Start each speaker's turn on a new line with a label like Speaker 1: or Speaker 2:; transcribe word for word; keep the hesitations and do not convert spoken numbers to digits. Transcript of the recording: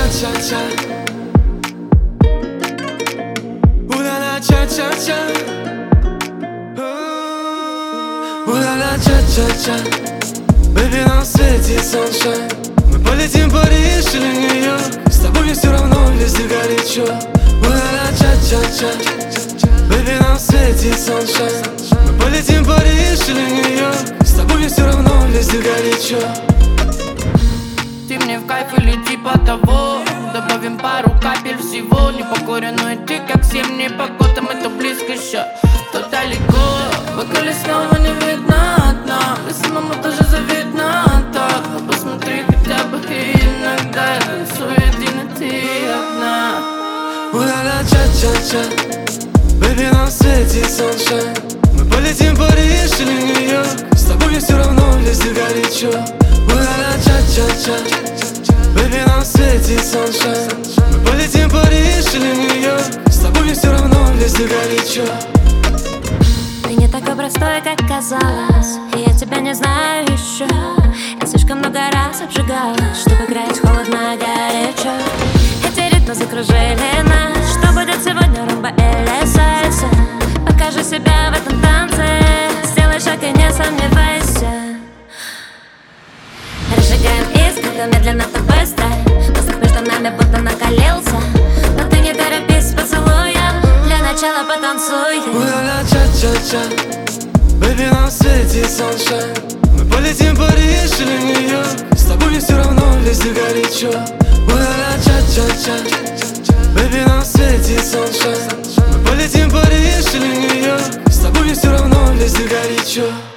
Speaker 1: ча-ча-ча. У-ля-ля, ча-ча-ча. У-ля-ля, ча-ча-ча. Бэби, нам светит sunshine. Мы полетим в Париж или Нью-Йорк. С тобой мне все равно, везде горячо. У-ля-ля, ча-ча-ча. Бэби, нам светит sunshine. Мы полетим в Париж или Нью-Йорк. С тобой мне все равно, везде горячо.
Speaker 2: Ты мне в кайф или типа того. Добавим пару капель всего. Не покоренную ты, как семь непогодам. Это близко еще, то далеко. В бокале снова не видно дна. И самому тоже завидно так. Но посмотри хотя бы иногда. Я рисую один, и ты одна.
Speaker 1: У-ля-ля, ча-ча-ча. Бэби, нам светит sunshine. Мы полетим в Париж или Нью-Йорк. С тобой мне все равно, везде горячо. У-ля-ля, ча-ча-ча. Бэби, нам светит sunshine. Мы полетим в Париж или Нью-Йорк. С тобой мне все равно, везде горячо.
Speaker 3: Ты не такой простой, как казалось. И я тебя не знаю еще. Я слишком много раз обжигалась, чтобы играть холодно, горячо. Эти ритмы закружили нас. Что будет сегодня, румба или сальса? Покажи себя в этом танце. Сделай шаг и не сомневайся. Разжигаем искры, медленно, то быстро. Воздух между нами будто накалился. Но ты не торопись с поцелуем. Для начала потанцуй.
Speaker 1: У-ля-ля, ча-ча-ча. Бэби, нам светит sunshine. Мы полетим в Париж или Нью-Йорк. С тобой мне все равно, везде горячо. У-ля-ля, ча-ча-ча. Бэби, нам светит sunshine. Мы полетим в Париж или Нью-Йорк. С тобой мне все равно, везде горячо.